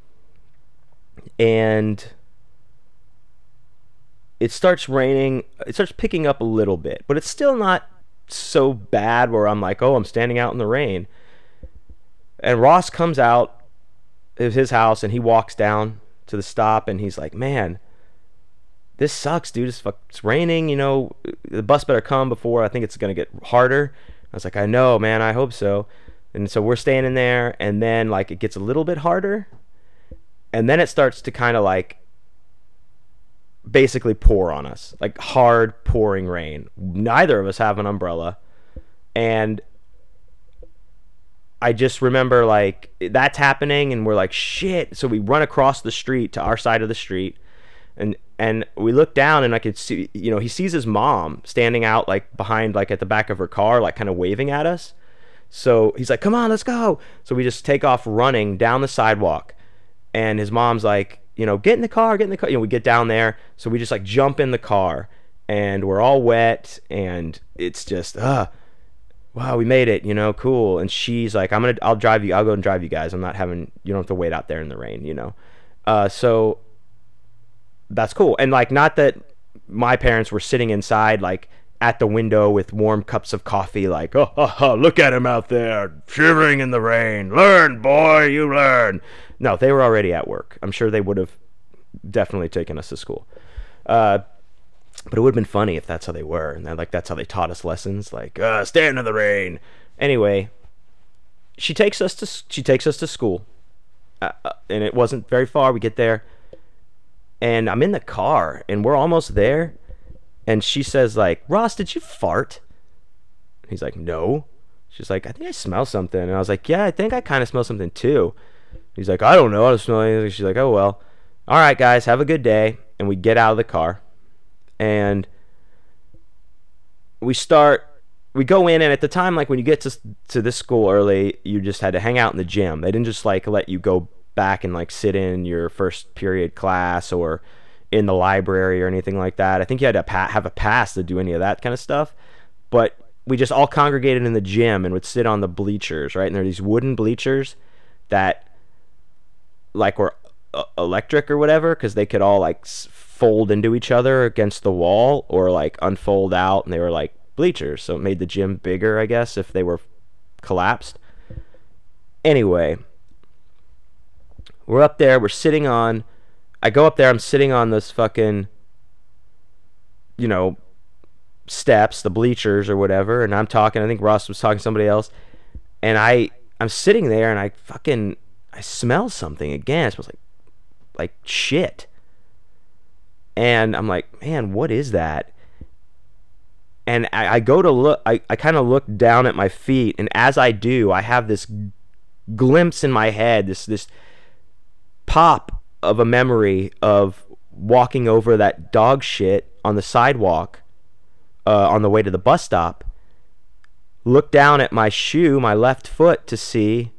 and it starts raining. It starts picking up a little bit, but it's still not so bad where I'm like, oh, I'm standing out in the rain. And Ross comes out of his house, and he walks down to the stop, and he's like, man, this sucks, dude. It's, fuck, it's raining, you know, the bus better come before I think it's going to get harder. I was like, I know, man, I hope so. And so we're standing there, and then, like, it gets a little bit harder, and then it starts to kind of, like, basically pour on us, like hard pouring rain. Neither of us have an umbrella, and I just remember, like, that's happening, and we're like, shit. So we run across the street to our side of the street, and and we look down, and I could see, you know, he sees his mom standing out, like, behind, like, at the back of her car, like, kind of waving at us. So he's like, come on, let's go. So we just take off running down the sidewalk, and his mom's like, you know, get in the car, get in the car. You know, we get down there, so we just, like, jump in the car, and we're all wet, and it's just, uh, wow, we made it, you know, cool. And she's like, I'm gonna, I'll drive you, I'll go and drive you guys. I'm not having, you don't have to wait out there in the rain, you know. Uh, so that's cool. And, like, not that my parents were sitting inside, like, at the window with warm cups of coffee, like, oh, oh, oh, look at him out there shivering in the rain. Learn, boy, you learn. No, they were already at work. I'm sure they would have definitely taken us to school. Uh, but it would have been funny if that's how they were. And then, like, that's how they taught us lessons, like, uh, stand in the rain. Anyway, she takes us to she takes us to school, uh, and it wasn't very far. We get there, and I'm in the car, and we're almost there, and she says, like, Ross, did you fart? He's like, no. She's like, I think I smell something. And I was like, yeah, I think I kind of smell something too. He's like, I don't know, I don't smell anything. She's like, oh well, all right guys, have a good day. And we get out of the car, and we start we go in, and at the time, like, when you get to to this school early, you just had to hang out in the gym. They didn't just, like, let you go back and, like, sit in your first period class or in the library or anything like that. I think you had to pa- have a pass to do any of that kind of stuff. But we just all congregated in the gym and would sit on the bleachers, right? And there are these wooden bleachers that, like, were uh, electric or whatever, because they could all, like, fold into each other against the wall or, like, unfold out, and they were, like, bleachers, so it made the gym bigger, I guess, if they were collapsed. Anyway, we're up there, we're sitting on, I go up there, I'm sitting on this fucking, you know, steps, the bleachers or whatever, and I'm talking, I think Ross was talking to somebody else, and I, I'm sitting there, and I fucking, I smell something again. It smells like, like shit. And I'm like, man, what is that? And I, I go to look, I, I kind of look down at my feet, and as I do, I have this glimpse in my head, this this pop of a memory of walking over that dog shit on the sidewalk uh, on the way to the bus stop, look down at my shoe, my left foot, to see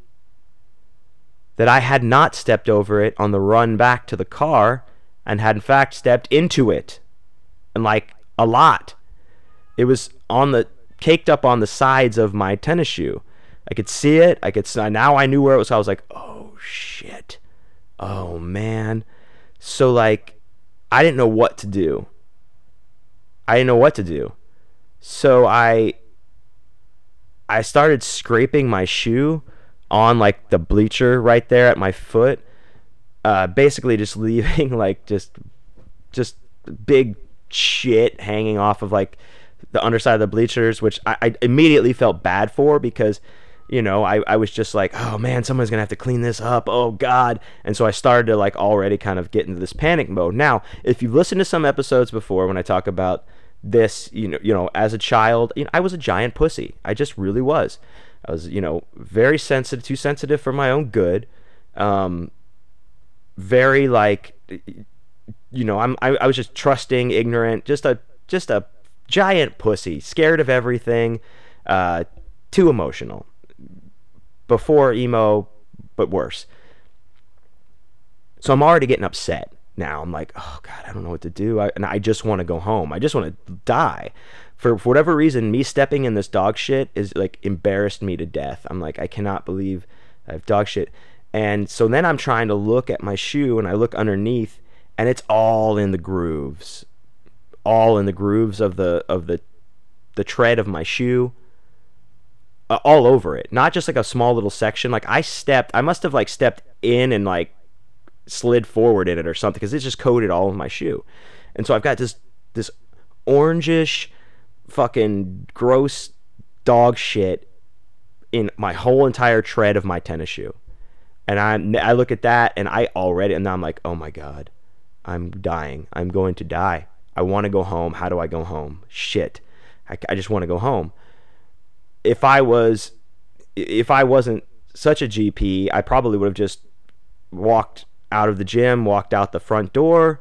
that I had not stepped over it on the run back to the car, and had in fact stepped into it, and like a lot. It was on the caked up on the sides of my tennis shoe. I could see it. I could now I knew where it was. So I was like, oh shit, oh man. So like, I didn't know what to do. I didn't know what to do. So I I started scraping my shoe on like the bleacher right there at my foot. Uh, basically just leaving like just just big shit hanging off of like the underside of the bleachers, which I, I immediately felt bad for, because you know, I, I was just like, oh man, someone's gonna have to clean this up. Oh God. And so I started to like already kind of get into this panic mode. Now, if you've listened to some episodes before when I talk about this, you know, you know, as a child, you know, I was a giant pussy. I just really was. I was, you know, very sensitive, too sensitive for my own good. Um, very like, you know, I'm, I, I was just trusting, ignorant, just a, just a giant pussy, scared of everything, uh, too emotional. Before emo, but worse. So I'm already getting upset now. I'm like, oh God, I don't know what to do. I, and I just want to go home. I just want to die. For, for whatever reason, me stepping in this dog shit is like embarrassed me to death. I'm like, I cannot believe I have dog shit. And so then I'm trying to look at my shoe, and I look underneath, and it's all in the grooves, all in the grooves of the of the the tread of my shoe. Uh, all over it, not just like a small little section. Like I stepped, I must have like stepped in and like slid forward in it or something, because it's just coated all in my shoe. And so I've got this this orangish fucking gross dog shit in my whole entire tread of my tennis shoe. And I I look at that, and I already, and now I'm like, oh my God, I'm dying. I'm going to die. I want to go home. How do I go home? Shit. I, I just want to go home. If I was, if I wasn't such a G P, I probably would have just walked out of the gym, walked out the front door,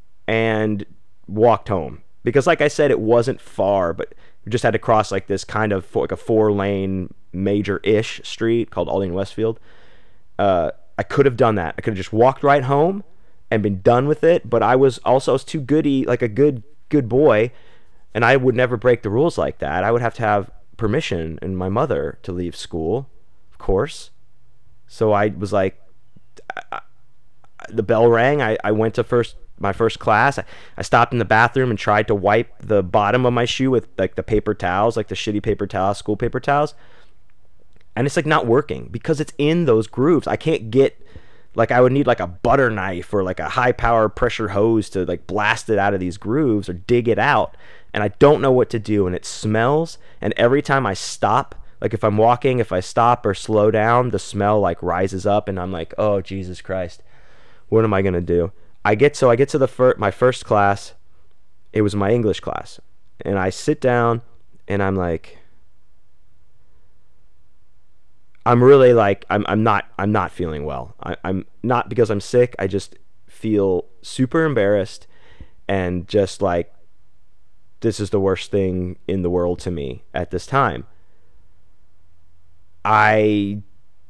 and walked home. Because like I said, it wasn't far, but we just had to cross like this kind of like a four-lane major-ish street called Aldine Westfield. Uh, I could have done that. I could have just walked right home and been done with it. But I was also I was too goody, like a good good boy, and I would never break the rules like that. I would have to have permission and my mother to leave school, of course. So I was like, I, the bell rang. I, I went to first my first class. I, I stopped in the bathroom and tried to wipe the bottom of my shoe with like the paper towels, like the shitty paper towels, school paper towels. And it's like not working because it's in those grooves. I can't get, like I would need like a butter knife or like a high power pressure hose to like blast it out of these grooves or dig it out. And I don't know what to do, and it smells, and every time I stop, like if I'm walking, if I stop or slow down, the smell like rises up, and I'm like, oh Jesus Christ, what am I gonna do? I get so I get to the fir- my first class. It was my English class, and I sit down, and I'm like, I'm really like I'm I'm not I'm not feeling well. I, I'm not because I'm sick. I just feel super embarrassed, and just like, this is the worst thing in the world to me at this time. I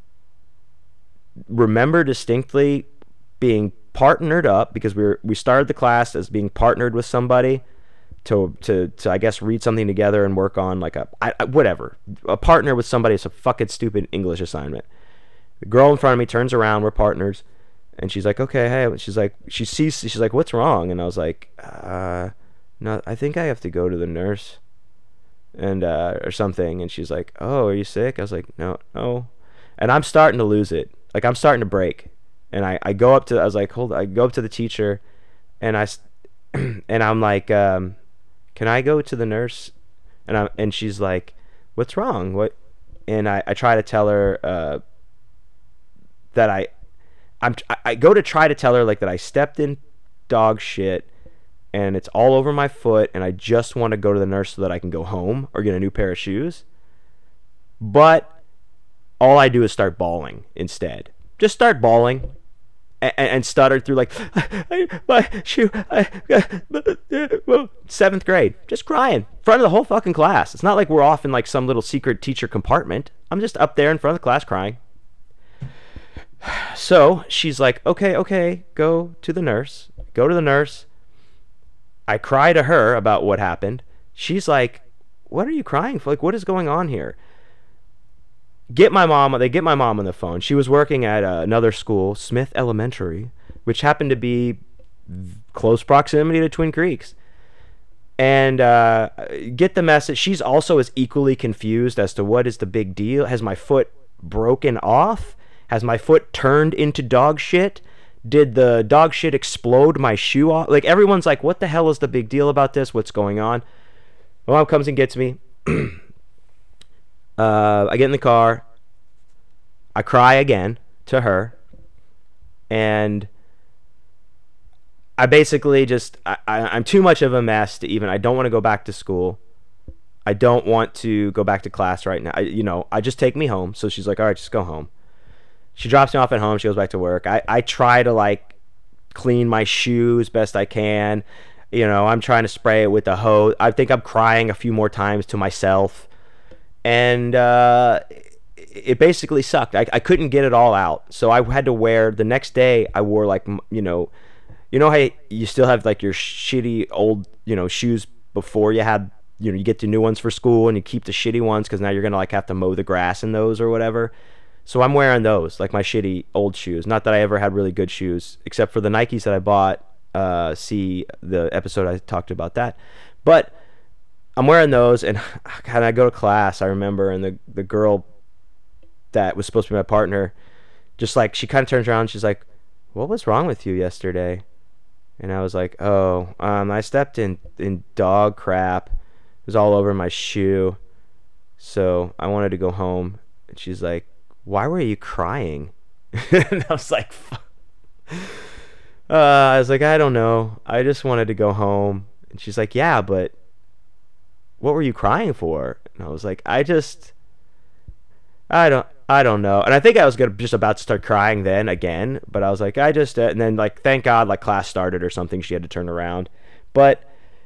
remember distinctly being partnered up because we were we started the class as being partnered with somebody to to to I guess read something together and work on like a I, I, whatever. A partner with somebody is a fucking stupid English assignment. The girl in front of me turns around, we're partners, and she's like, okay, hey, she's like, she sees, she's like, what's wrong? And I was like, uh. No, I think I have to go to the nurse, and uh, or something. And she's like, "Oh, are you sick?" I was like, "No, no." And I'm starting to lose it. Like I'm starting to break. And I, I go up to I was like, "Hold." I go up to the teacher, and I and I'm like, um, "Can I go to the nurse?" And I and she's like, "What's wrong? What?" And I, I try to tell her uh, that I I'm I go to try to tell her like that I stepped in dog shit. And it's all over my foot, and I just want to go to the nurse so that I can go home or get a new pair of shoes. But all I do is start bawling instead. Just start bawling and, and stutter through like, my shoe, I, well, seventh grade. Just crying in front of the whole fucking class. It's not like we're off in like some little secret teacher compartment. I'm just up there in front of the class crying. So she's like, okay, okay, go to the nurse. Go to the nurse. I cry to her about what happened. She's like, what are you crying for? Like, what is going on here? Get my mom. They get my mom on the phone. She was working at uh, another school, Smith Elementary, which happened to be close proximity to Twin Creeks. And uh, get the message. She's also as equally confused as to what is the big deal. Has my foot broken off? Has my foot turned into dog shit? Did the dog shit explode my shoe off? Like, everyone's like, what the hell is the big deal about this? What's going on? My mom comes and gets me. uh, I get in the car. I cry again to her, and I basically just I, I, I'm too much of a mess to even. I don't want to go back to school. I don't want to go back to class right now. I, you know, I just take me home. So she's like, all right, just go home. She drops me off at home. She goes back to work. I, I try to like clean my shoes best I can. You know, I'm trying to spray it with the hose. I think I'm crying a few more times to myself. And uh, it basically sucked. I, I couldn't get it all out. So I had to wear, the next day, I wore like, you know, you know how you still have like your shitty old, you know, shoes before you had, you know, you get the new ones for school and you keep the shitty ones because now you're going to like have to mow the grass in those or whatever. So I'm wearing those, like my shitty old shoes. Not that I ever had really good shoes, except for the Nikes that I bought. Uh, see the episode I talked about that. But I'm wearing those, and kind I go to class, I remember, and the, the girl that was supposed to be my partner, just like, she kind of turns around, and she's like, what was wrong with you yesterday? And I was like, oh, um, I stepped in, in dog crap. It was all over my shoe. So I wanted to go home. And she's like, why were you crying? And I was like, fuck. Uh, I was like, I don't know. I just wanted to go home. And she's like, yeah, but what were you crying for? And I was like, I just, I don't, I don't know. And I think I was gonna just about to start crying then again, but I was like, I just, uh, and then like, thank God, like class started or something. She had to turn around, but,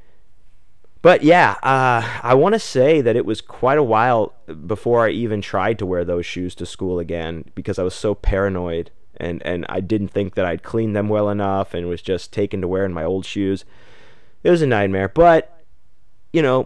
but yeah, uh, I want to say that it was quite a while before I even tried to wear those shoes to school again because I was so paranoid. And, and I didn't think that I'd cleaned them well enough and was just taken to wearing my old shoes. It was a nightmare. But, you know,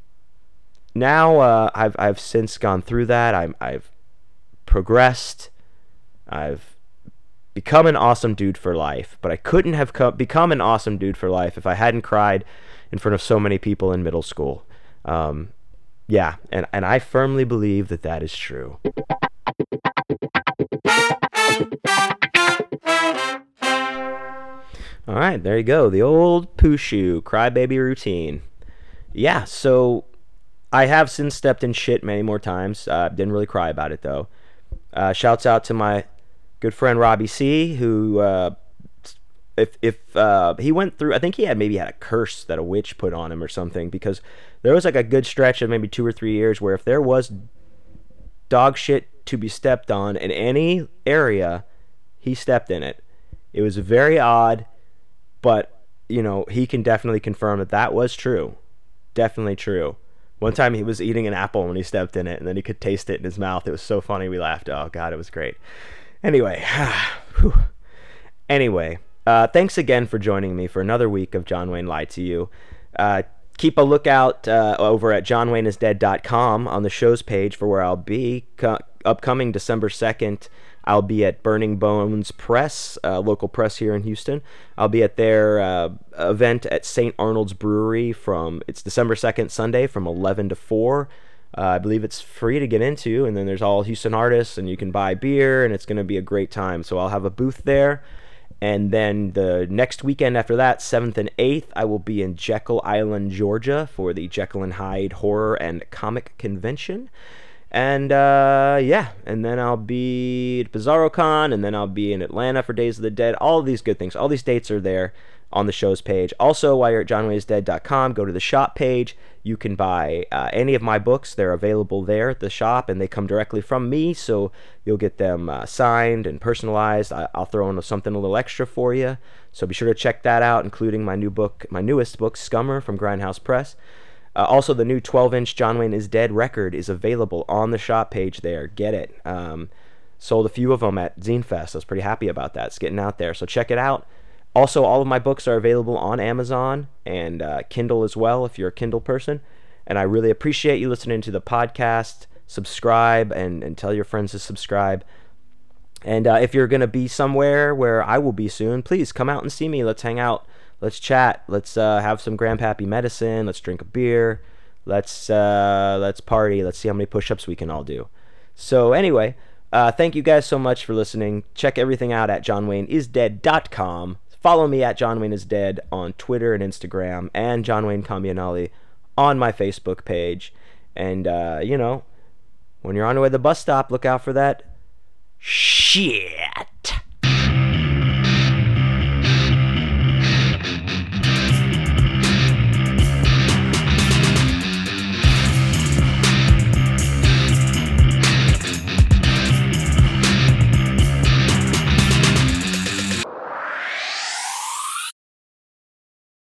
now uh, I've I've since gone through that. I'm, I've progressed. I've become an awesome dude for life. But I couldn't have co- become an awesome dude for life if I hadn't cried in front of so many people in middle school. Um, yeah, and, and I firmly believe that that is true. All right, there you go. The old Pushu crybaby routine. Yeah, so I have since stepped in shit many more times. Uh, didn't really cry about it, though. Uh, shouts out to my good friend Robbie C, who, uh, if if uh, he went through, I think he had maybe had a curse that a witch put on him or something, because there was like a good stretch of maybe two or three years where if there was dog shit to be stepped on in any area, he stepped in it. It was very odd. But, you know, he can definitely confirm that that was true. Definitely true. One time he was eating an apple when he stepped in it, and then he could taste it in his mouth. It was so funny. We laughed. Oh, God, it was great. Anyway. anyway, uh, thanks again for joining me for another week of John Wayne Lied to You. Uh, keep a lookout uh, over at john wayne is dead dot com on the show's page for where I'll be. Co- upcoming December second, I'll be at Burning Bones Press, uh, local press here in Houston. I'll be at their uh, event at Saint Arnold's Brewery from, it's December second, Sunday, from eleven to four. Uh, I believe it's free to get into, and then there's all Houston artists, and you can buy beer, and it's going to be a great time. So I'll have a booth there. And then the next weekend after that, seventh and eighth, I will be in Jekyll Island, Georgia for the Jekyll and Hyde Horror and Comic Convention. And, uh, yeah, and then I'll be at BizarroCon, and then I'll be in Atlanta for Days of the Dead. All of these good things. All these dates are there on the show's page. Also, while you're at john wayne is dead dot com, go to the shop page. You can buy uh, any of my books. They're available there at the shop, and they come directly from me, so you'll get them uh, signed and personalized. I- I'll throw in something a little extra for you, so be sure to check that out, including my new book, my newest book, Scummer, from Grindhouse Press. Uh, also, the new twelve-inch John Wayne is Dead record is available on the shop page there. Get it. Um, sold a few of them at Zine Fest. I was pretty happy about that. It's getting out there, so check it out. Also, all of my books are available on Amazon and uh, Kindle as well if you're a Kindle person. And I really appreciate you listening to the podcast. Subscribe and, and tell your friends to subscribe. And uh, if you're going to be somewhere where I will be soon, please come out and see me. Let's hang out. Let's chat. Let's uh, have some Grandpappy medicine. Let's drink a beer. Let's uh, let's party. Let's see how many push-ups we can all do. So anyway, uh, thank you guys so much for listening. Check everything out at john wayne is dead dot com. Follow me at John Wayne is Dead on Twitter and Instagram, and John Wayne Cambianelli on my Facebook page. And uh, you know, when you're on the way to the bus stop, look out for that Shit.